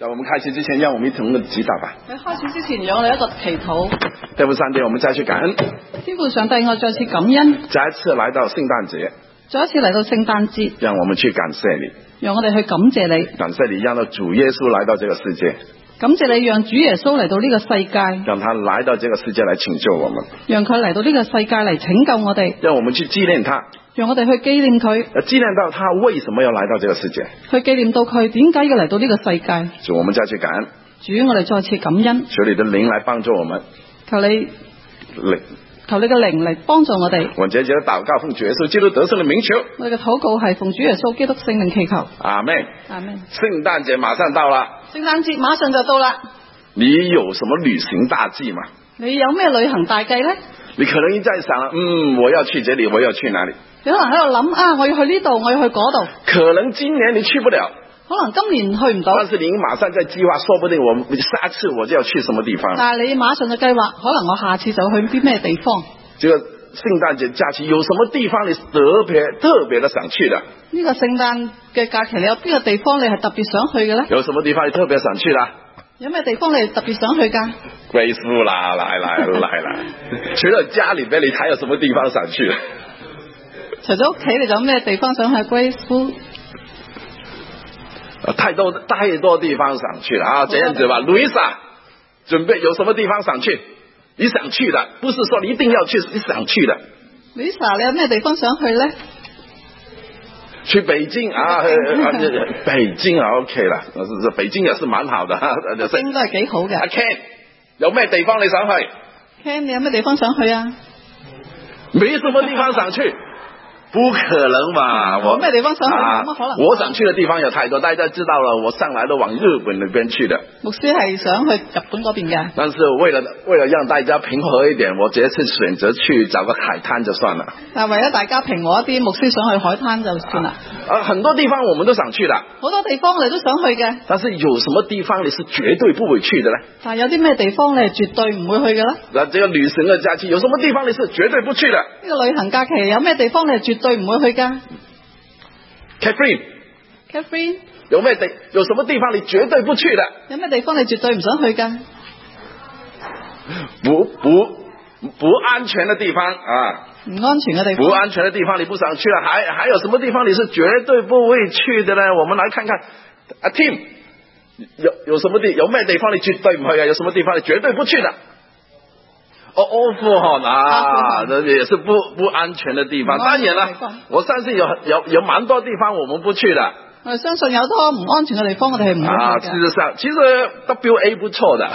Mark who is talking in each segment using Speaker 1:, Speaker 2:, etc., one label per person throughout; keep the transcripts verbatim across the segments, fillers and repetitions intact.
Speaker 1: 在我們開始之前，讓我們一同的祈禱吧。
Speaker 2: 喺開始之前，讓我哋一個祈禱。
Speaker 1: 天父上帝，我們再去感恩。
Speaker 2: 天父上帝，我再次感恩。
Speaker 1: 再一次來到聖誕節。
Speaker 2: 再一次嚟到聖誕節。
Speaker 1: 讓我們去感謝你。
Speaker 2: 讓我哋去感謝你。
Speaker 1: 感謝你讓到主耶穌來到這個世界。
Speaker 2: 感謝你讓主耶穌嚟到呢個世界。
Speaker 1: 讓他來到這個世界來拯救我們。
Speaker 2: 讓佢嚟到呢個世界嚟拯救我哋。
Speaker 1: 讓我們去紀念他。
Speaker 2: 讓我哋去紀念佢。
Speaker 1: 紀念到他為什麼要來到這個世界。
Speaker 2: 去紀念到佢點解要嚟到呢個世界。
Speaker 1: 主，我們再去感恩。
Speaker 2: 主，我哋再次感恩。
Speaker 1: 求你的靈來幫助我們。
Speaker 2: 求你
Speaker 1: 靈。
Speaker 2: 求你嘅靈嚟幫助我哋。
Speaker 1: 我們這節禱告奉主耶穌基督得勝的名求。
Speaker 2: 我哋嘅禱告係奉主耶穌基督聖名祈求。
Speaker 1: 阿們。
Speaker 2: 阿們。
Speaker 1: 聖誕節馬上到了。
Speaker 2: 聖誕節馬上就到啦。
Speaker 1: 你有什麼旅行大計嗎？
Speaker 2: 你有咩旅行大計呢？
Speaker 1: 你可能一再想了，嗯，我要去這裡，我要去哪裡？
Speaker 2: 你可能喺度諗啊，我要去呢度，我要去嗰度。
Speaker 1: 可能今年你去不了。
Speaker 2: 可能今年去唔到，
Speaker 1: 但是你馬上在計劃，說不定我下次我就要去什麼地方。
Speaker 2: 但係你馬上嘅計劃，可能我下次就去啲咩地方。
Speaker 1: 這個聖誕節假期有什麼地方你特別特別的想去的？
Speaker 2: 呢個聖誕嘅假期，你有邊個地方你係特別想去嘅呢？
Speaker 1: 有什麼地方你特別想去的？
Speaker 2: 有咩地方你特別想去噶？
Speaker 1: 歸宿啦，來來來來，除了家裏邊，你還有什麼地方想去？
Speaker 2: 除咗屋企，你仲有咩地方想去歸宿？
Speaker 1: 太多太多地方想去了啊！這樣子吧，路易莎，準備有什麼地方想去？你想去的，不是說你一定要去，你想去的。路易莎，
Speaker 2: 你有咩地方想去呢？
Speaker 1: 去北京啊，北京啊 ，OK 啦，北京也是蠻好的，
Speaker 2: 北京都係幾好嘅。
Speaker 1: 阿 Ken，有咩地方你想去
Speaker 2: ？Ken，你有咩地方想去啊？
Speaker 1: 沒什麼地方想去。不可能嘛！我
Speaker 2: 咩地方想去？
Speaker 1: 啊、
Speaker 2: 可能
Speaker 1: 我想去的地方有太多，大家知道了。我上來都往日本那邊去的。
Speaker 2: 牧師係想去日本嗰邊嘅。
Speaker 1: 但是為了為了讓大家平和一點，我這次選擇去找個海灘就算了。
Speaker 2: 但係為咗大家平和一啲，牧師想去海灘就算啦。
Speaker 1: 啊，很多地方我們都想去的。
Speaker 2: 好多地方你都想去嘅。
Speaker 1: 但是有什麼地方你是絕對不會去的呢？
Speaker 2: 但係有啲咩地方你係絕對唔會去嘅呢？
Speaker 1: 那這個旅行的假期有什麼地方你是絕對不去的？
Speaker 2: 呢個旅行假期有咩地方你係絕對唔會去噶？
Speaker 1: Catherine，Catherine， 有咩地有什麼地方你絕對不去的？
Speaker 2: 有咩地方你絕對唔想去噶？
Speaker 1: 不不不安全的地方啊！
Speaker 2: 唔安全嘅地方，
Speaker 1: 不安全的地方你不想去了，還還有什麼地方你是絕對不會去的呢？我們來看看，啊 Tim， 有有什麼地有咩地方你絕對唔去啊？有什麼地方你絕對不去的？哦，阿富汗啊，這也是不不安全的地方。當然啦，我相信有有有蠻多地方我們不去的。
Speaker 2: 我相信有多唔安全嘅地方，我哋係唔會去嘅。
Speaker 1: 啊，事實上，其實 W A 不錯的。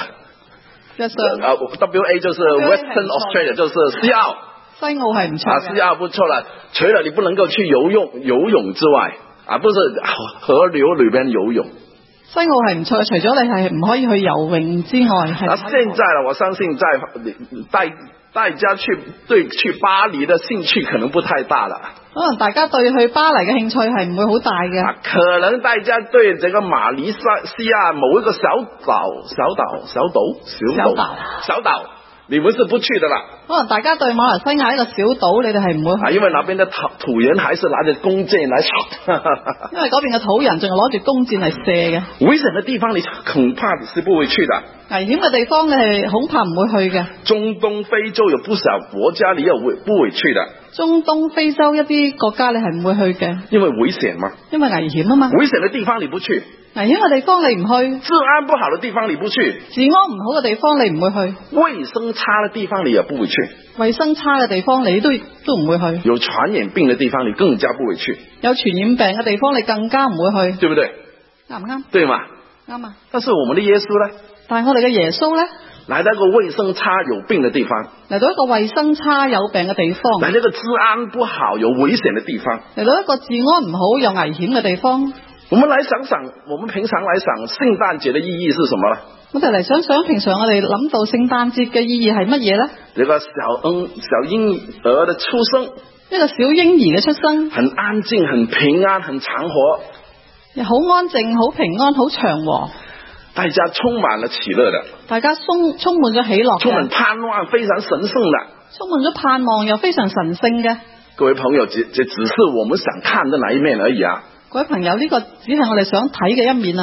Speaker 2: Yes sir。
Speaker 1: 啊 ，W A 就是 Western Australia， 就是西澳。
Speaker 2: 西澳係唔錯嘅。
Speaker 1: 啊，西澳不錯啦，除了你不能夠去游泳游泳之外，啊，不是河流裏邊游泳。
Speaker 2: 西澳係唔錯，除咗你係唔可以去游泳之外，係。
Speaker 1: 啊，現在啦，我相信在大大家去對去巴黎的興趣可能不太大了。
Speaker 2: 可能大家對去巴黎嘅興趣係唔會好大嘅。
Speaker 1: 啊，可能大家對這個馬來西亞某一個小島、小島、小島、小島、小島、小島，你們是不去的啦。
Speaker 2: 可能大家對馬來西亞一個小島，你哋係唔會去。
Speaker 1: 啊，因為那邊的土土人還是拿着弓箭來射。
Speaker 2: 因為嗰邊嘅土人仲係攞住弓箭嚟射嘅。
Speaker 1: 危險的地方你恐怕你是不會去的。
Speaker 2: 危險嘅地方你係恐怕唔會去嘅。
Speaker 1: 中東、非洲有不少國家你又會不會去的。
Speaker 2: 中東、非洲一啲國家你係唔會去嘅。因為危險嘛。因為危險啊嘛。
Speaker 1: 危險的地方你不去。
Speaker 2: 危險嘅地方你唔去。
Speaker 1: 治安不好的地方你不去。
Speaker 2: 治安唔好嘅地方你唔會去。
Speaker 1: 衛生差的地方你也不會去。
Speaker 2: 衛生差嘅地方你都都唔會去。
Speaker 1: 有傳染病的地方你更加不會去。
Speaker 2: 有傳染病嘅地方你更加唔會去。
Speaker 1: 對不對？
Speaker 2: 啱唔啱？
Speaker 1: 對嘛？
Speaker 2: 啱啊。
Speaker 1: 但是我們的耶穌呢？
Speaker 2: 但係我哋嘅耶穌呢？
Speaker 1: 來到一個衛生差有病的地方，
Speaker 2: 嚟到一個衛生差有病嘅地方，
Speaker 1: 嚟到一個治安不好有危險的地方，
Speaker 2: 嚟到一個治安唔好有危險嘅地方。
Speaker 1: 我們來想想，我們平常來想聖誕節的意義是什麼呢？
Speaker 2: 我哋嚟想想，平常我哋諗到聖誕節嘅意義係乜嘢呢？
Speaker 1: 一個小嬰小嬰兒的出生，
Speaker 2: 一個小嬰兒嘅出生，
Speaker 1: 很安靜、很平安、很祥和，
Speaker 2: 好安靜、好平安、好祥和。
Speaker 1: 大家充滿了喜樂的，
Speaker 2: 大家充充滿咗喜樂，
Speaker 1: 充滿盼望，非常神聖的，
Speaker 2: 充滿咗盼望又非常神聖嘅。
Speaker 1: 各位朋友，這這只是我們想看的那一面而已啊！
Speaker 2: 各位朋友，呢個只係我哋想睇嘅一面啊！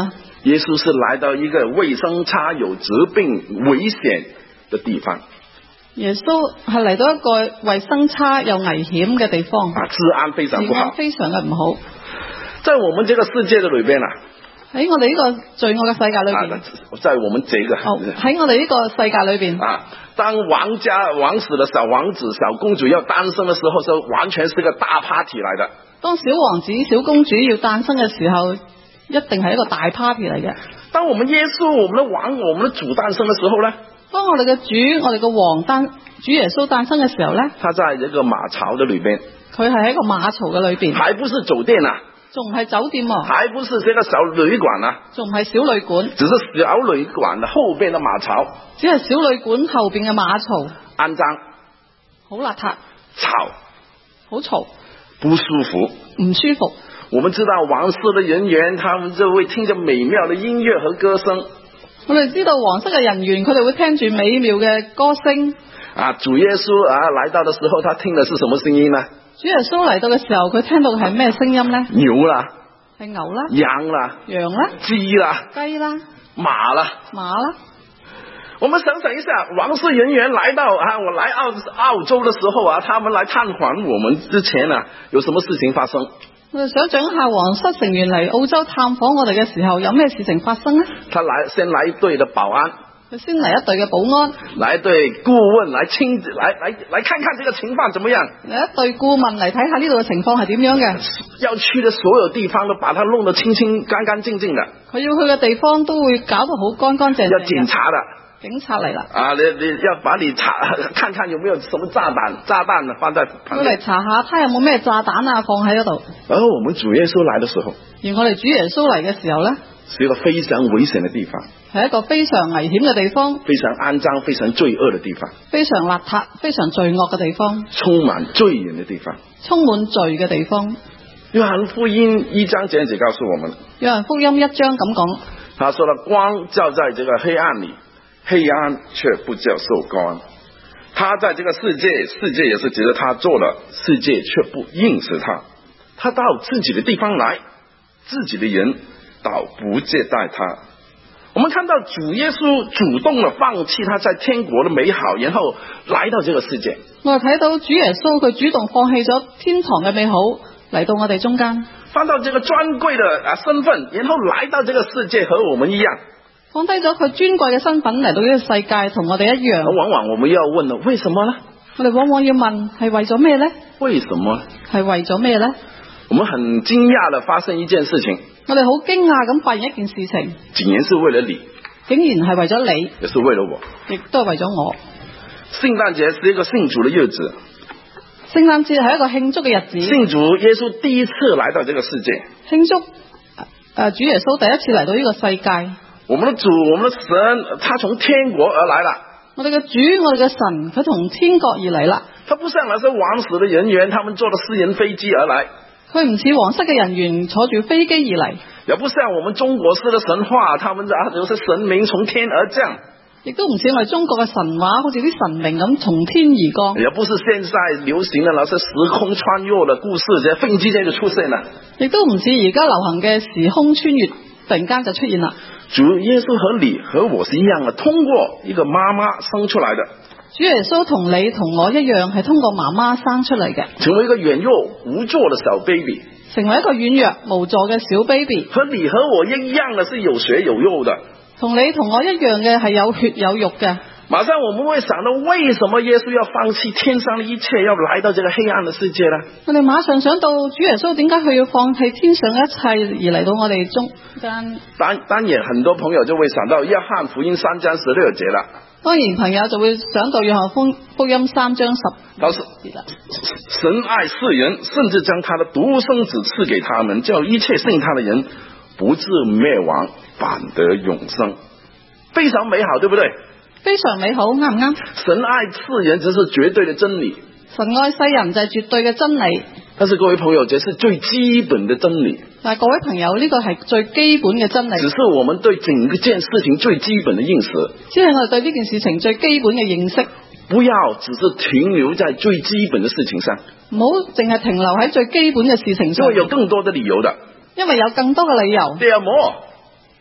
Speaker 1: 耶穌是來到一個衛生差、有疾病、危險的地方。
Speaker 2: 耶穌係嚟到一個衛生差又危險嘅地方，
Speaker 1: 啊，治安非常不好，
Speaker 2: 治安非常嘅唔好。
Speaker 1: 在我們這個世界的裏邊啊，
Speaker 2: 喺我哋呢個罪惡嘅世界裏邊，
Speaker 1: 啊，在我們這個
Speaker 2: 喺、哦、我哋呢個世界裏邊
Speaker 1: 啊，當王家王室的小王子、小公主要誕生的時候，是完全是個大 party 來的。
Speaker 2: 當小王子、小公主要誕生嘅時候，一定係一個大 party 嚟嘅。
Speaker 1: 當我們耶穌、我們的王、我們的主誕生的時候呢，
Speaker 2: 當我哋嘅主、我哋嘅王誕主耶穌誕生嘅時候呢，
Speaker 1: 他在一個馬槽的裏邊，
Speaker 2: 佢係喺個馬槽嘅裏邊，
Speaker 1: 還不是酒店啊，
Speaker 2: 仲唔係酒店啊，
Speaker 1: 還不是這個小旅館啊，
Speaker 2: 仲唔係小旅館，
Speaker 1: 只是小旅館的後邊的馬槽，
Speaker 2: 只係小旅館後邊嘅馬槽，
Speaker 1: 骯髒，
Speaker 2: 好邋遢，
Speaker 1: 吵，
Speaker 2: 好嘈，
Speaker 1: 不舒服，
Speaker 2: 唔舒服。
Speaker 1: 我們知道王室的人員，他們就會聽着美妙的音樂和歌聲。
Speaker 2: 我哋知道皇室嘅人員，佢哋會聽住美妙嘅歌聲。
Speaker 1: 啊，主耶穌啊來到的時候，他聽的是什麼聲音呢？
Speaker 2: 主耶穌嚟到嘅時候，佢聽到嘅係咩聲音呢？
Speaker 1: 牛啦，
Speaker 2: 係牛啦，
Speaker 1: 羊啦，
Speaker 2: 羊啦，
Speaker 1: 雞啦，
Speaker 2: 雞啦，
Speaker 1: 馬啦，
Speaker 2: 馬啦。
Speaker 1: 我們想想一下，王室人員來到啊，我來澳澳洲的時候啊，他們來探訪我們之前啊，有什麼事情發生？
Speaker 2: 我哋想象一下，皇室成員嚟澳洲探訪我哋嘅時候，有咩事情發生呢？
Speaker 1: 他來先來一隊的保安，
Speaker 2: 佢先嚟一隊嘅保安，
Speaker 1: 來一隊顧問來親自來來來看看這個情況怎麼樣？
Speaker 2: 嚟一隊顧問嚟睇下呢度嘅情況係點樣嘅？
Speaker 1: 要去的所有地方都把它弄得清清乾乾淨淨的。
Speaker 2: 佢要去嘅地方都會搞到好乾乾淨淨。
Speaker 1: 要警察的。
Speaker 2: 警察嚟啦！
Speaker 1: 啊，你你要把你查看看有沒有什麼炸彈，炸彈呢放在旁邊。要嚟
Speaker 2: 查下，睇有冇咩炸彈啊放喺嗰度。
Speaker 1: 而我們主耶穌來的時候，
Speaker 2: 而我哋主耶穌嚟嘅時候呢，
Speaker 1: 是一個非常危險的地方，
Speaker 2: 係一個非常危險嘅地方，
Speaker 1: 非常骯髒、非常罪惡的地方，
Speaker 2: 非常邋遢、非常罪惡嘅地方，
Speaker 1: 充滿罪人的地方，
Speaker 2: 充滿罪嘅地方。
Speaker 1: 約翰福音一章這樣子告訴我們，
Speaker 2: 約翰福音一章咁講，
Speaker 1: 他說了，光照在這個黑暗裏，黑暗卻不叫受光。他在這個世界，世界也是覺得他做了，世界卻不認識他。他到自己的地方來，自己的人倒不接待他。我們看到主耶穌主動的放棄他在天國的美好，然後來到這個世界。
Speaker 2: 我哋睇到主耶穌佢主動放棄咗天堂嘅美好，嚟到我哋中間，
Speaker 1: 放到這個尊貴的啊身份，然後來到這個世界和我們一樣。
Speaker 2: 放低咗佢尊貴嘅身份嚟到呢個世界，同我哋一樣。
Speaker 1: 往往我們要問了，為什麼呢？
Speaker 2: 我哋往往要問，係為咗咩呢？
Speaker 1: 為什麼？
Speaker 2: 係為咗咩呢？
Speaker 1: 我們很驚訝地發生一件事情。
Speaker 2: 我哋好驚訝咁發現一件事情，
Speaker 1: 竟然是為了你，
Speaker 2: 竟然係為咗你，
Speaker 1: 也是為了我，
Speaker 2: 亦都係為咗我。
Speaker 1: 聖誕節是一個慶祝的日子。
Speaker 2: 聖誕節係一個慶祝嘅日子。
Speaker 1: 慶祝耶穌第一次來到這個世界。
Speaker 2: 慶祝誒、呃，主耶穌第一次嚟到呢個世界。
Speaker 1: 我們的主，我們的神，他從天國而來了。
Speaker 2: 我哋嘅主，我哋嘅神，佢從天國而嚟啦。
Speaker 1: 他不像那些王室的人員，他們坐的私人飛機而來。
Speaker 2: 佢唔似皇室嘅人員坐住飛機而嚟。
Speaker 1: 也不像我們中國式的神話，他們啊有些神明從天而降。
Speaker 2: 亦都唔似我哋中國嘅神話，好似啲神明咁從天而降。
Speaker 1: 也不是現在流行的那些時空穿越的故事，這飛機這就出現了。亦
Speaker 2: 都唔似而家流行嘅時空穿越，突然間就出現啦。
Speaker 1: 主耶穌和你和我是一樣的，通過一個媽媽生出來的。
Speaker 2: 主耶穌同你同我一樣，係通過媽媽生出嚟嘅，
Speaker 1: 成為一個軟弱無助的小 baby，
Speaker 2: 成為一個軟弱無助嘅小 baby。
Speaker 1: 和你和我一樣的是有血有肉的，
Speaker 2: 同你同我一樣嘅係有血有肉嘅。
Speaker 1: 馬上我們會想到，為什麼耶穌要放棄天上的一切，要來到這個黑暗的世界呢？
Speaker 2: 我哋馬上想到主耶穌點解佢要放棄天上一切而嚟到我哋中間？當
Speaker 1: 當然，很多朋友就會想到約翰福音三章十六節啦。
Speaker 2: 當然，朋友就會想到約翰福音三章十六節啦。
Speaker 1: 神愛世人，甚至將他的獨生子賜給他們，叫一切信他的人不至滅亡，反得永生。非常美好，對不對？
Speaker 2: 非常美好，啱唔啱？
Speaker 1: 神愛世人，這是絕對的真理。
Speaker 2: 神愛世人就係絕對嘅真理。
Speaker 1: 但是各位朋友，這是最基本的真理。
Speaker 2: 但係各位朋友，呢個係最基本嘅真理。
Speaker 1: 只是我們對整個件事情最基本的認識。
Speaker 2: 只係我哋對呢件事情最基本嘅認識。
Speaker 1: 不要只是停留在最基本的事情上。
Speaker 2: 唔好淨係停留喺最基本嘅事情上。
Speaker 1: 因為有更多的理由的。
Speaker 2: 因為有更多嘅理由。
Speaker 1: There are more。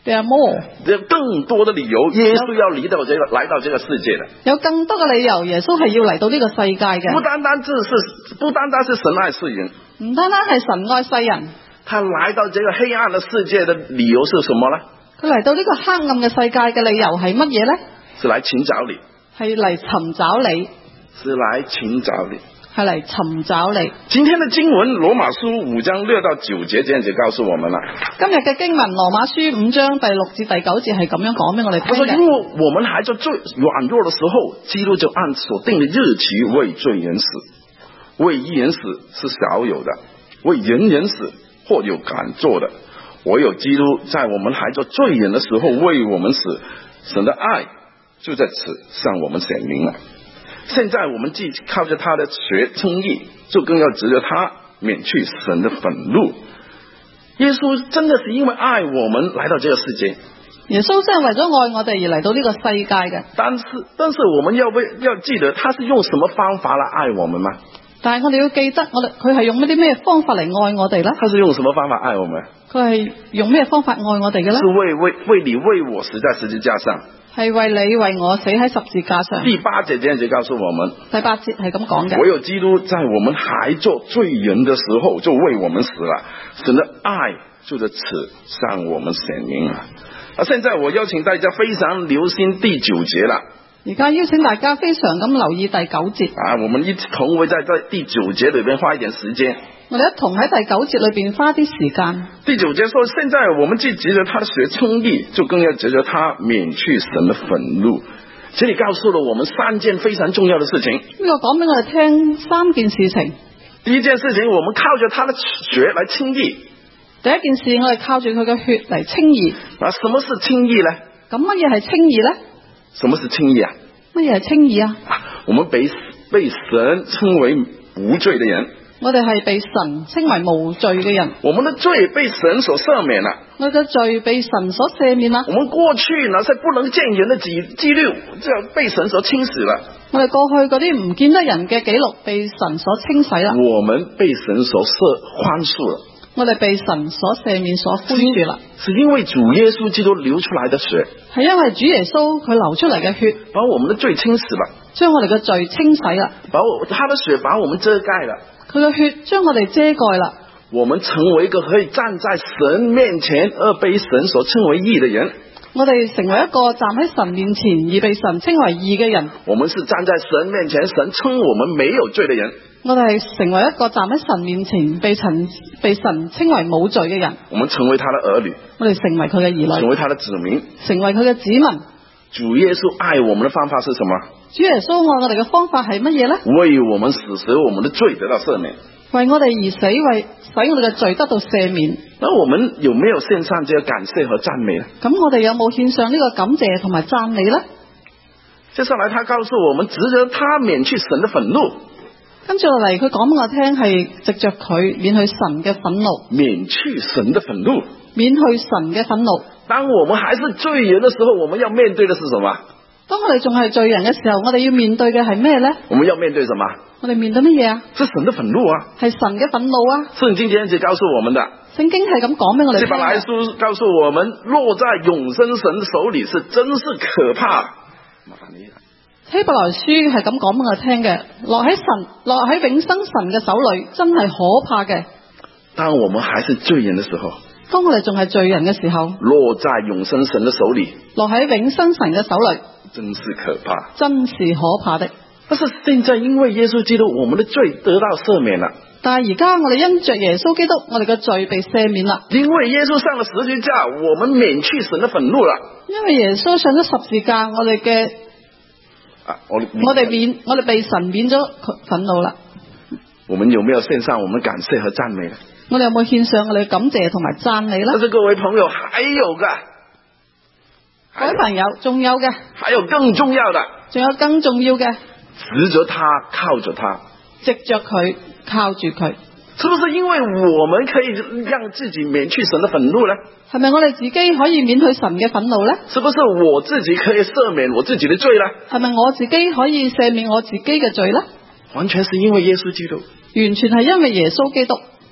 Speaker 2: There are more，
Speaker 1: 有更多的理由，耶穌要嚟到這個來到這個世界的。
Speaker 2: 有更多嘅理由，耶穌係要嚟到呢個世界嘅。
Speaker 1: 不單單只是，不單單是神愛世人，
Speaker 2: 唔單單係神愛世人，
Speaker 1: 他來到這個黑暗的世界的理由是什麼呢？
Speaker 2: 佢嚟到呢個黑暗嘅世界嘅理由係乜嘢呢？
Speaker 1: 是來尋找你，
Speaker 2: 係嚟尋找你，
Speaker 1: 是來尋找你，
Speaker 2: 係嚟尋找你。
Speaker 1: 今天的經文羅馬書五章六到九節這樣子告訴我們啦。
Speaker 2: 今日嘅經文羅馬書五章第六至第九節係咁樣講俾我哋聽
Speaker 1: 他說：
Speaker 2: 嘅。
Speaker 1: 因為我們還在最軟弱的時候，基督就按所定的日期為罪人死，為義人死是少有的，為人人死或有敢做的。唯有基督在我們還做罪人的時候為我們死，神的愛就在此向我們顯明了。現在我們既靠着他的血稱義，就更要藉着他免去神的憤怒。耶穌真的是因為愛我們來到這個世界，
Speaker 2: 耶穌真係為咗愛我哋而嚟到呢個世界嘅。
Speaker 1: 但是但是我們要不要記得他是用什麼方法來愛我們嗎？
Speaker 2: 但係我哋要記得，我哋佢係用一啲咩方法嚟愛我哋呢？
Speaker 1: 他是用什麼方法愛我們？
Speaker 2: 佢係用咩方法愛我哋嘅呢？
Speaker 1: 是為為為你為我死在十字架上，
Speaker 2: 係為你為我死喺十字架上。
Speaker 1: 第八節這樣子告訴我們，
Speaker 2: 第八節係咁講嘅。
Speaker 1: 唯有基督在我們還做罪人的時候就為我們死了，神的愛就在此向我們顯明了。啊，現在我邀請大家非常留心第九節了。
Speaker 2: 而家邀請大家非常咁留意第九節。
Speaker 1: 啊，我們一同會在在第九節裏邊花一點時間。
Speaker 2: 我哋一同喺第九節裏邊花啲時間。
Speaker 1: 第九節說：現在我們既藉着他的血稱義，就更要藉着他免去神的憤怒。這裏告訴了我們三件非常重要的事情。
Speaker 2: 呢個講俾我哋聽三件事情。
Speaker 1: 第一件事情，我們靠着他的血來稱義。
Speaker 2: 第一件事，我哋靠住佢嘅血嚟稱義。
Speaker 1: 啊，什麼是稱義呢？
Speaker 2: 咁乜嘢係稱義呢？
Speaker 1: 什麼是稱義啊？
Speaker 2: 乜嘢係稱義啊？
Speaker 1: 啊，我們被被神稱為無罪的人。
Speaker 2: 我哋係被神稱為無罪嘅人。
Speaker 1: 我們的罪被神所赦免了。
Speaker 2: 我哋嘅罪被神所赦免啦。
Speaker 1: 我們過去那些不能見人的記記錄，就被神所清洗了。
Speaker 2: 我哋過去嗰啲唔見得人嘅記錄被神所清洗啦。
Speaker 1: 我們被神所赦寬恕了。
Speaker 2: 我哋被神所赦免所寬恕啦。
Speaker 1: 是因為主耶穌基督流出來的血，
Speaker 2: 係因為主耶穌佢流出嚟嘅血，
Speaker 1: 把我們的罪清洗了，
Speaker 2: 將我哋嘅罪清洗啦。
Speaker 1: 把我他的血把我們遮蓋了，
Speaker 2: 佢嘅血將我哋遮蓋啦。
Speaker 1: 我們成為一個可以站在神面前而被神所稱為義的人。
Speaker 2: 我哋成為一個站喺神面前而被神稱為義嘅人。
Speaker 1: 我們是站在神面前，神稱我們沒有罪的人。
Speaker 2: 我哋係成為一個站喺神面前被神被神稱為冇罪嘅人。
Speaker 1: 我們成為他的兒女，
Speaker 2: 我哋成為佢嘅兒女，
Speaker 1: 成為他的子民，
Speaker 2: 成為佢嘅子民。
Speaker 1: 主耶穌愛我們的方法是什麼？
Speaker 2: 主耶穌愛我哋嘅方法係乜嘢呢？
Speaker 1: 為我們死，使我們的罪得到赦免。
Speaker 2: 為我哋而死，為使我哋嘅罪得到赦免。
Speaker 1: 那我們有沒有獻上這個感謝和讚美呢？
Speaker 2: 咁我哋有冇獻上呢個感謝同埋讚美呢？
Speaker 1: 接下來他告訴我們，藉着他免去神的憤怒。
Speaker 2: 跟住落嚟，佢講俾我聽係藉着佢免去神嘅憤怒，
Speaker 1: 免去神的憤怒，
Speaker 2: 免去神嘅憤怒。
Speaker 1: 當我們還是罪人的時候，我們要面對的是什麼？
Speaker 2: 當我哋仲係罪人嘅時候，我哋要面對嘅係咩呢？
Speaker 1: 我們要面對什麼？
Speaker 2: 我哋面對乜嘢啊？
Speaker 1: 是神的憤怒啊！
Speaker 2: 係神嘅憤怒啊！
Speaker 1: 聖經這樣子告訴我們的。
Speaker 2: 聖經係咁講俾我哋聽。
Speaker 1: 希伯來書告訴我們，落在永生神手裏是真是可怕。麻煩你。
Speaker 2: 希伯來書係咁講俾我聽嘅，落喺神落喺永生神嘅手裏，真係可怕嘅。
Speaker 1: 當我們還是罪人的時候，
Speaker 2: 當我哋仲係罪人嘅時候，
Speaker 1: 落在永生神的手裏，
Speaker 2: 落喺永生神嘅手裏，
Speaker 1: 真是可怕，
Speaker 2: 真是可怕的。
Speaker 1: 但是現在因為耶穌基督，我們的罪得到赦免了。
Speaker 2: 但係而家我哋因着耶穌基督，我哋嘅罪被赦免啦。
Speaker 1: 因為耶穌上了十字架，我們免去神的憤怒了。
Speaker 2: 因為耶穌上咗十字架，我哋嘅
Speaker 1: 啊，我
Speaker 2: 我哋免我哋被神免咗憤怒啦。
Speaker 1: 我們有沒有獻上我們感謝和讚美呢？
Speaker 2: 我哋有冇獻上我哋嘅感謝同埋讚美呢？
Speaker 1: 但是各位朋友，還有個，
Speaker 2: 各位朋友，仲有嘅，
Speaker 1: 還有更重要的，
Speaker 2: 仲有更重要嘅，
Speaker 1: 藉着他，靠着他，
Speaker 2: 藉着佢，靠住佢。
Speaker 1: 是不是因為我們可以讓自己免去神的憤怒呢？
Speaker 2: 係咪我哋自己可以免去神嘅憤怒呢？
Speaker 1: 是不是我自己可以赦免我自己的罪呢？
Speaker 2: 係咪我自己可以赦免我自己嘅罪呢？
Speaker 1: 完全是因為耶穌基督。
Speaker 2: 完全係因為耶穌基督。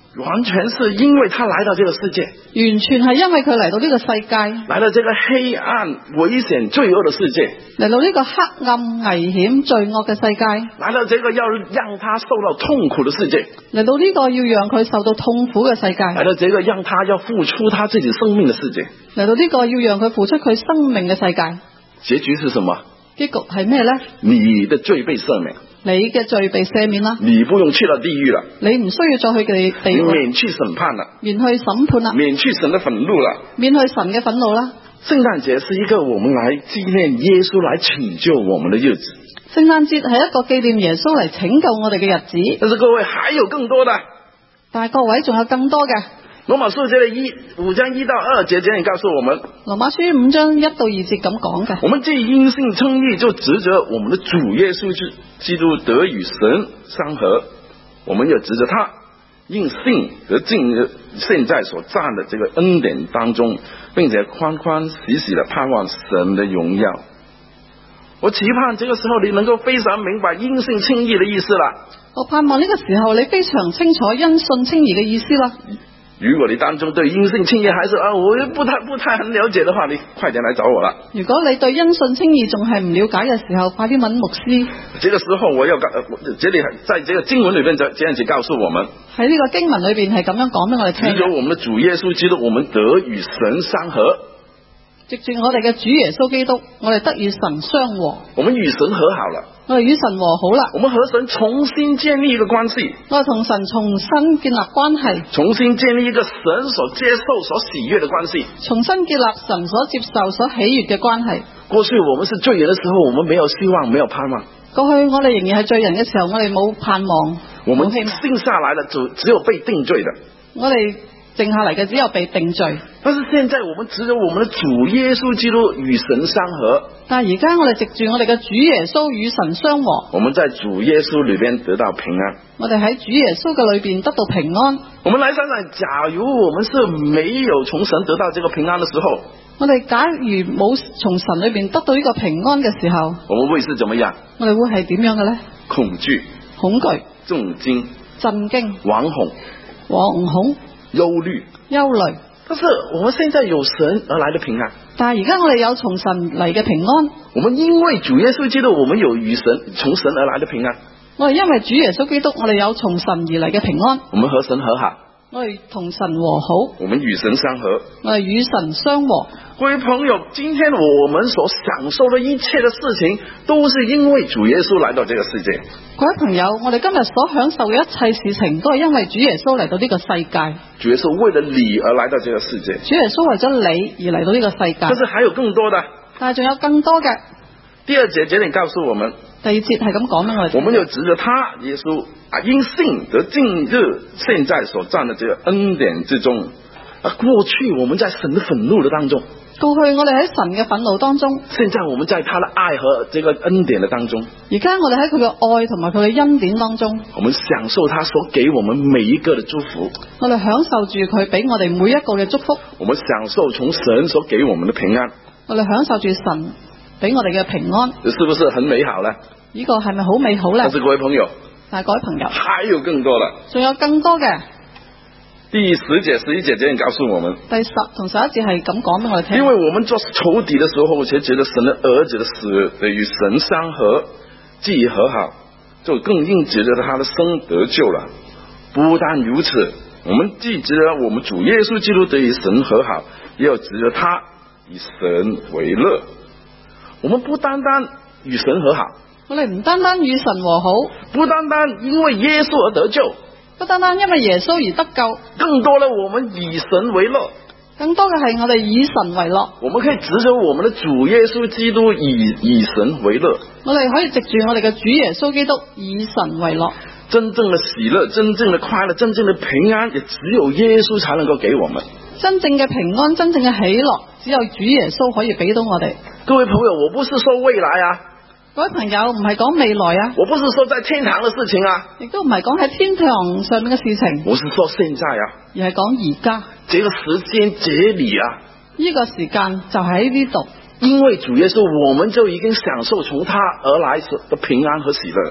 Speaker 1: 完全是因為他來到這個世界，
Speaker 2: 完全係因為佢嚟到呢個世界，
Speaker 1: 來到這個黑暗危險罪惡的世界，
Speaker 2: 嚟到呢個黑暗危險罪惡嘅世界，
Speaker 1: 來到這個要讓他受到痛苦的世界，
Speaker 2: 嚟到呢個要讓佢受到痛苦嘅世界，
Speaker 1: 來到這個讓他要付出他自己生命的世界，
Speaker 2: 嚟到呢個要讓佢付出佢生命嘅世界。
Speaker 1: 結局是什麼？
Speaker 2: 結局係咩呢？
Speaker 1: 你的罪被赦免，
Speaker 2: 你嘅罪被赦免啦，
Speaker 1: 你不用去到地獄了，
Speaker 2: 你唔需要再去地地獄，
Speaker 1: 免去審判了，
Speaker 2: 免去審判啦，
Speaker 1: 免去神的憤怒了，
Speaker 2: 免去神嘅憤怒啦。
Speaker 1: 聖誕節是一個我們來紀念耶穌來拯救我們的日子。
Speaker 2: 聖誕節係一個紀念耶穌嚟拯救我哋嘅日子。
Speaker 1: 但是各位還有更多的，
Speaker 2: 但係各位仲有更多嘅。
Speaker 1: 羅馬書這一五章一到二節，這裡告訴我們，
Speaker 2: 羅馬書五章一到二節咁講嘅。
Speaker 1: 我們既因信稱義，就指着我們的主耶穌基督得與神相合，我們又指着他因信得進入現在所站的這個恩典當中，並且歡歡喜喜的盼望神的榮耀。我期盼這個時候你能夠非常明白因信稱義的意思啦。
Speaker 2: 我盼望呢個時候你非常清楚因信稱義嘅意思啦。
Speaker 1: 如果你當中對因信稱義還是啊，我不太不太很了解的話，你快點來找我啦。如果你對因信稱義仲係唔了解嘅時候，快啲問牧師。這個時候我要告，這裡在這個經文裏面這這樣子告訴我們，喺呢個經文裏邊係咁樣講俾我哋聽。只有我們的主耶穌基督，我們得與神相合。藉住我哋嘅主耶穌基督，我哋得與神相和。我們與神和好了。我哋與神和好啦。我們和神重新建立一個關係。我哋同神重新建立關係。重新建立一個神所接受、所喜悅的關係。重新建立神所接受、所喜悅嘅關係。過去我們是罪人的時候，我們沒有希望，沒有盼望。過去我哋仍然係罪人嘅時候，我哋冇盼望。我們定下來了，就只有被定罪的。我哋剩下嚟嘅只有被定罪。但是現在我們只有我們的主耶穌基督與神相合。但係而家我哋藉住我哋嘅主耶穌與神相和。我們在主耶穌裏邊得到平安。我哋喺主耶穌嘅裏邊得到平安。我們來想想，假如我們是沒有從神得到這個平安的時候，我哋假如冇從神裏邊得到呢個平安嘅時候，我們會是怎麼樣？我哋會係點樣嘅呢？恐懼、恐懼、震驚、震驚、惶恐、惶恐、憂慮、憂慮。但是我們現在有神而來的平安。但係而家我哋有從神嚟嘅平安。我們因為主耶穌基督，我們有與神從神而來的平安。我哋因為主耶穌基督，我哋有從神而嚟嘅平安。我們和神和好。我哋同神和好。我們與神相合。我哋與神相和。各位朋友，今天我們所享受的一切的事情，都是因為主耶穌來到這個世界。各位朋友，我哋今日所享受嘅一切事情，都係因為主耶穌嚟到呢個世界。主耶穌為了你而來到這個世界。主耶穌為咗你而嚟到呢個世界。但是還有更多的。但係仲有更多嘅。第二節這裏告訴我們。第二節係咁講俾我哋。我們就指着他耶穌啊，因信得進入現在所站的這個恩典之中。啊，過去我們在神的憤怒的當中。過去我哋喺神嘅憤怒當中。現在我們在他的愛和這個恩典的當中。而家我哋喺佢嘅愛同埋佢嘅恩典當中。我們享受他所給我們每一個的祝福。我哋享受住佢俾我哋每一個嘅祝福。我們享受從神所給我們的平安。我哋享受住神俾我哋嘅平安。這是不是很美好呢？呢個係咪好美好呢？但是各位朋友，但係各位朋友，還有更多啦，仲有更多嘅。第十節、十一節這樣告訴我們，第十同十一節係咁講俾我哋聽。因為我們作仇敵的時候，且覺得神的兒子的死與神相合，既和好，就更應覺得他的生得救了。不但如此，我們既覺得我們主耶穌基督得與神和好，也要覺得他以神為樂。我們不單單與神和好，我哋唔單單與神和好，不單單因為耶穌而得救。不單單因為耶穌而得救，更多的我們以神為樂，更多嘅係我哋以神為樂。我們可以指着我們的主耶穌基督以以神為樂，我哋可以藉住我哋嘅主耶穌基督以神為樂。真正的喜樂、真正的快樂、真正的平安，也只有耶穌才能夠給我們。真正嘅平安、真正嘅喜樂，只有主耶穌可以俾到我哋。各位朋友，我不是說未來啊。各位朋友，唔係講未來啊，我不是說在天堂的事情啊，亦都唔係講喺天堂上面嘅事情，我是說現在啊，而係講而家，這個時間這裏啊，呢個時間就喺呢度，因為主耶穌，我們就已經享受從他而來的平安和喜樂。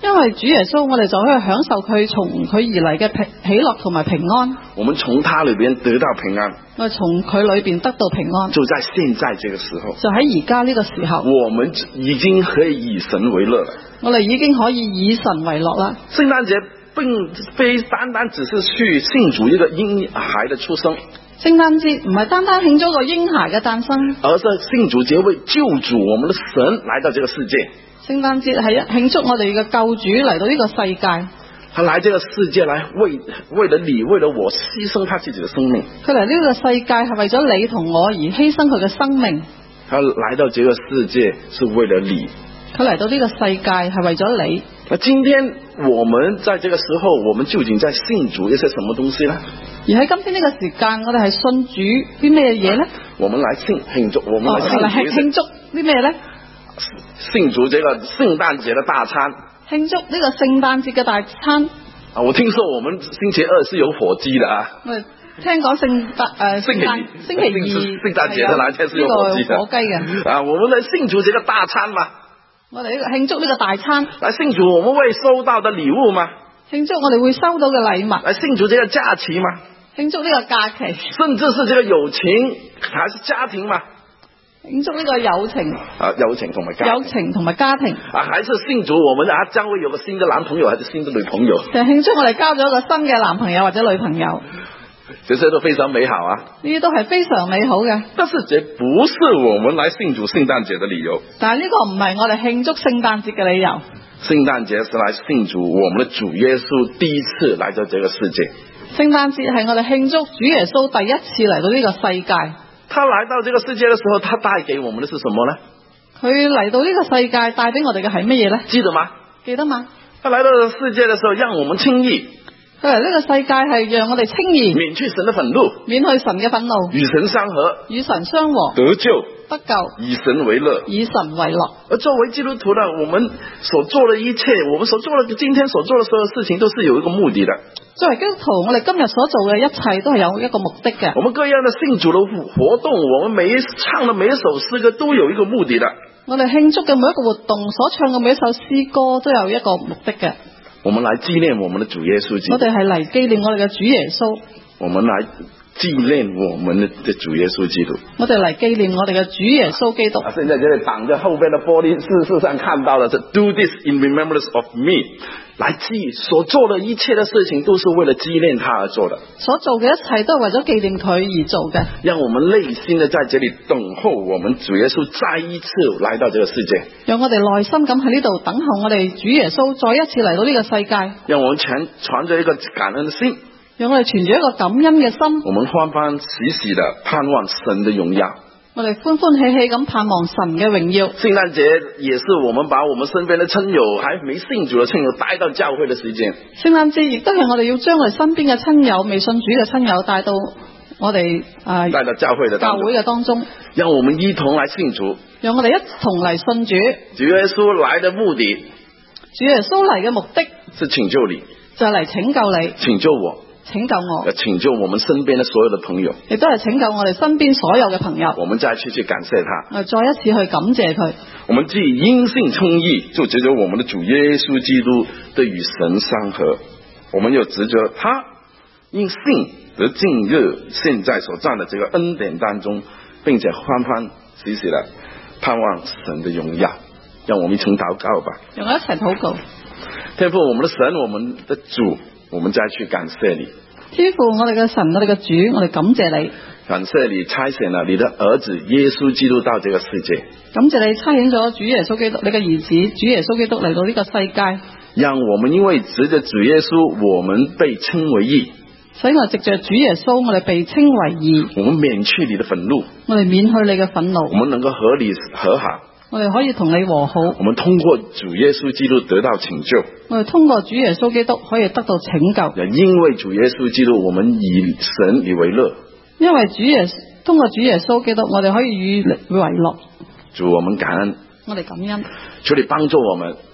Speaker 2: 因為主耶穌，我哋就可以享受佢從佢而嚟嘅平喜樂同埋平安。
Speaker 1: 我們從他裏邊得到平安，
Speaker 2: 我哋從佢裏邊得到平安，
Speaker 1: 就在現在這個時候，
Speaker 2: 就喺而家呢個時候，
Speaker 1: 我們已經可以以神為樂了。
Speaker 2: 我哋已經可以以神為樂啦。
Speaker 1: 聖誕節並非單單只是去慶祝一個嬰孩的出生，
Speaker 2: 聖誕節唔係單單慶祝個嬰孩嘅誕生，
Speaker 1: 而是慶祝節為救主我們的神來到這個世界。
Speaker 2: 聖誕節係慶祝我哋嘅救主嚟到呢個世界。
Speaker 1: 他來這個世界來為為了你為了我犧牲他自己的生命。
Speaker 2: 佢嚟呢個世界係為咗你同我而犧牲佢嘅生命。
Speaker 1: 他來到這個世界是為了你。
Speaker 2: 佢嚟到呢個世界係為咗你。
Speaker 1: 那今天我們在這個時候，我們究竟在慶祝一些什麼東西呢？
Speaker 2: 而喺今天呢個時間，我哋係信主啲咩嘢呢？
Speaker 1: 我們來慶慶祝，我們來慶祝、
Speaker 2: 哦、慶祝啲咩呢？
Speaker 1: 慶祝這個聖誕節的大餐。
Speaker 2: 慶祝呢個聖誕節嘅大餐。
Speaker 1: 啊，我聽說我們星期二是有火雞的啊。
Speaker 2: 我哋聽講聖誕誒聖誕星期二
Speaker 1: 聖誕節的那天是有火雞的。
Speaker 2: 火雞嘅。
Speaker 1: 啊，我們來慶祝這個大餐嘛。
Speaker 2: 我哋呢個慶祝呢個大餐。
Speaker 1: 來慶祝我們會收到的禮物嘛。
Speaker 2: 慶祝我哋會收到嘅禮物。
Speaker 1: 來慶祝這個假期嘛。
Speaker 2: 慶祝呢個假期。
Speaker 1: 甚至是這個友情還是家庭嘛。
Speaker 2: 慶祝呢個友情
Speaker 1: 啊，友情同埋家庭，
Speaker 2: 友情同埋家庭
Speaker 1: 啊，還是慶祝我們啊將會有個新的男朋友還是新的女朋友？
Speaker 2: 就慶祝我哋交咗一個新嘅男朋友或者女朋友，
Speaker 1: 這些都非常美好啊！
Speaker 2: 呢啲都係非常美好嘅。
Speaker 1: 但是這不是我們來慶祝聖誕節的理由。
Speaker 2: 但係呢個唔係我哋慶祝聖誕節嘅理由。
Speaker 1: 聖誕節是來慶祝我們的主耶穌第一次來到這個世界。
Speaker 2: 聖誕節係我哋慶祝主耶穌第一次嚟到呢個世界。
Speaker 1: 他來到這個世界的時候，他帶給我們的是什麼呢？
Speaker 2: 佢嚟到呢個世界帶俾我哋嘅係乜嘢呢？
Speaker 1: 記得嗎？
Speaker 2: 記得嗎？
Speaker 1: 他來到這個世界的時候，讓我們稱義。
Speaker 2: 佢嚟呢個世界係讓我哋稱義，
Speaker 1: 免去神的憤怒，
Speaker 2: 免去神嘅憤怒，
Speaker 1: 與神相和，
Speaker 2: 與神相和，
Speaker 1: 得救，
Speaker 2: 得救，
Speaker 1: 以神為樂，
Speaker 2: 以神為樂。
Speaker 1: 而作為基督徒呢，我們所做的一切，我們所做的今天所做的所有事情，都是有一個目的的。
Speaker 2: 作為基督徒，我哋今日所做嘅一切都係有一個目的嘅。
Speaker 1: 我們各樣的慶祝的活動，我們每一唱的每一首詩歌都有一個目的的。我
Speaker 2: 哋慶祝嘅每一個活動，所唱嘅每一首詩歌都有一個目的嘅。
Speaker 1: 我們來紀念我們的主耶穌基督。
Speaker 2: 我哋係嚟紀念我哋嘅主耶穌。
Speaker 1: 我們來紀念我們的主耶穌基督。
Speaker 2: 我哋嚟紀念我哋嘅主耶穌基督。
Speaker 1: 啊，現在這裏擋着後邊的玻璃，事實上看到的是 Do this in remembrance of me。來記所做的一切的事情，都是為了紀念他而做的。
Speaker 2: 所做嘅一切都係為咗紀念佢而做嘅。
Speaker 1: 讓我們內心的在這裏等候我們主耶穌再一次來到這個世界。
Speaker 2: 讓我哋內心咁喺呢度等候我哋主耶穌再一次嚟到呢個世界。
Speaker 1: 讓我們全存着一個感恩的心。
Speaker 2: 讓我哋存住一個感恩嘅心。
Speaker 1: 我們歡歡喜喜的盼望神的榮耀。
Speaker 2: 我哋歡歡喜喜咁盼望神嘅榮耀。
Speaker 1: 聖誕節也是我們把我們身邊的親友，還沒信主的親友帶到教會的時間。
Speaker 2: 聖誕節亦都係我哋要將我哋身邊嘅親友、未信主嘅親友帶到我哋誒
Speaker 1: 帶到教會的
Speaker 2: 教會嘅當中。
Speaker 1: 讓我們一同來信主。讓
Speaker 2: 我哋一同嚟信主。
Speaker 1: 主耶穌來的目的，
Speaker 2: 主耶穌嚟嘅目的
Speaker 1: 是拯救你，
Speaker 2: 就係嚟拯救你，
Speaker 1: 拯救我。
Speaker 2: 拯救我，
Speaker 1: 要拯救我們身邊的所有的朋友，
Speaker 2: 亦都係拯救我哋身邊所有嘅朋友。
Speaker 1: 我們再次去感謝他，
Speaker 2: 我再一次去感謝佢。
Speaker 1: 我們既因信稱義，就藉着我們的主耶穌基督得與神相合。我們又藉着他因信得進入現在所站的這個恩典當中，並且歡歡喜喜的盼望神的榮耀。讓我們一同禱告吧。
Speaker 2: 讓我一齊禱告。
Speaker 1: 天父，我們的神，我們的主，我們再去感謝你。
Speaker 2: 天父，我哋嘅神，我哋嘅主，我哋感謝你。
Speaker 1: 感謝你差遣了你的兒子耶穌基督到這個世界。
Speaker 2: 感謝你差遣咗主耶穌基督，你嘅兒子主耶穌基督嚟到呢個世界。
Speaker 1: 讓我們因為藉着主耶穌，我們被稱為義。
Speaker 2: 所以我藉着主耶穌，我哋被稱為義。
Speaker 1: 我們免去你的憤怒。
Speaker 2: 我哋免去你嘅憤怒。
Speaker 1: 我們能夠和你和好。
Speaker 2: 我哋可以同你和好。
Speaker 1: 我們通過主耶穌基督得到拯救。
Speaker 2: 我哋通過主耶穌基督可以得到拯救。
Speaker 1: 因為主耶穌基督，我們以神以為樂。
Speaker 2: 因為主耶通過主耶穌基督，我哋可以與你為樂。
Speaker 1: 主，我們感恩。
Speaker 2: 我哋感恩。
Speaker 1: 求你幫助我們。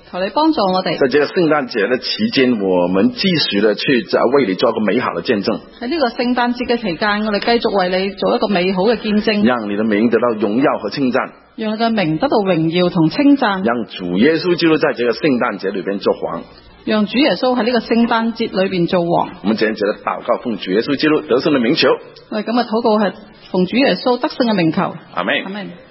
Speaker 2: 求你幫助我哋。
Speaker 1: 在這個聖誕節的期間，我們繼續的去在為你做一個美好的見證。
Speaker 2: 喺呢個聖誕節嘅期間，我哋繼續為你做一個美好嘅見證，
Speaker 1: 讓你的名得到榮耀和稱讚，
Speaker 2: 讓你嘅名得到榮耀同稱讚，
Speaker 1: 讓主耶穌基督在這個聖誕節裏邊做王，
Speaker 2: 讓主耶穌喺呢個聖誕節裏邊做王。
Speaker 1: 我們這樣子的禱告，奉主耶穌基督得勝的名求。
Speaker 2: 我哋咁嘅禱告係奉主耶穌得勝嘅名求。
Speaker 1: 阿們。
Speaker 2: 阿們。